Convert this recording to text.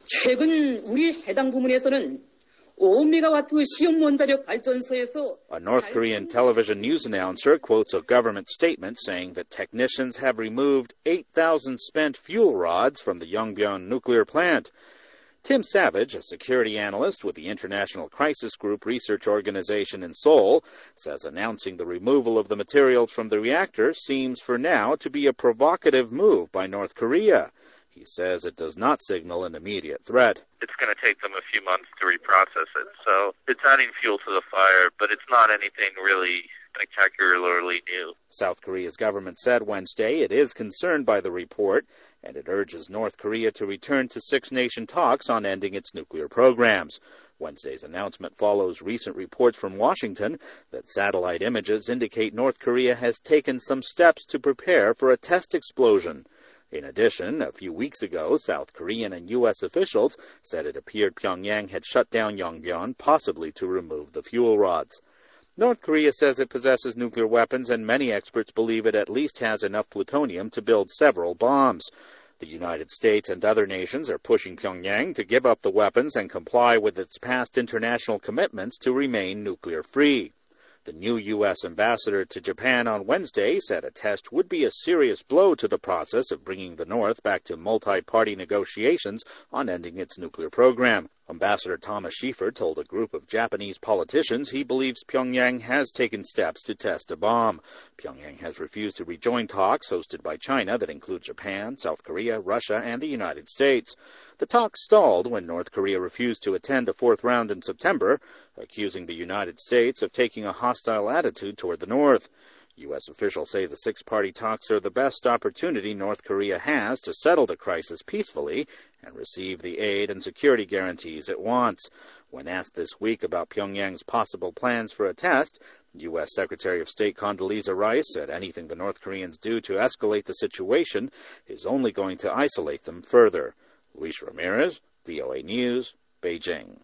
최근 우리 해당 부문에서는 5메가와트 시험 원자력 발전소에서 A North Korean television news announcer quotes a government statement saying that technicians have removed 8,000 spent fuel rods from the Yongbyon nuclear plant. Tim Savage, a security analyst with the International Crisis Group research organization in Seoul, says announcing the removal of the materials from the reactor seems for now to be a provocative move by North Korea. He says it does not signal an immediate threat. It's going to take them a few months to reprocess it, so it's adding fuel to the fire, but it's not anything really spectacularly new. South Korea's government said Wednesday it is concerned by the report, and it urges North Korea to return to six-nation talks on ending its nuclear programs. Wednesday's announcement follows recent reports from Washington that satellite images indicate North Korea has taken some steps to prepare for a test explosion. In addition, a few weeks ago, South Korean and U.S. officials said it appeared Pyongyang had shut down Yongbyon, possibly to remove the fuel rods. North Korea says it possesses nuclear weapons, and many experts believe it at least has enough plutonium to build several bombs. The United States and other nations are pushing Pyongyang to give up the weapons and comply with its past international commitments to remain nuclear-free. The new U.S. ambassador to Japan on Wednesday said a test would be a serious blow to the process of bringing the North back to multi-party negotiations on ending its nuclear program. Ambassador Thomas Schiefer told a group of Japanese politicians he believes Pyongyang has taken steps to test a bomb. Pyongyang has refused to rejoin talks hosted by China that include Japan, South Korea, Russia, and the United States. The talks stalled when North Korea refused to attend a fourth round in September, accusing the United States of taking a hostile attitude toward the North. U.S. officials say the six-party talks are the best opportunity North Korea has to settle the crisis peacefully and receive the aid and security guarantees it wants. When asked this week about Pyongyang's possible plans for a test, U.S. Secretary of State Condoleezza Rice said anything the North Koreans do to escalate the situation is only going to isolate them further. Luis Ramirez, VOA News, Beijing.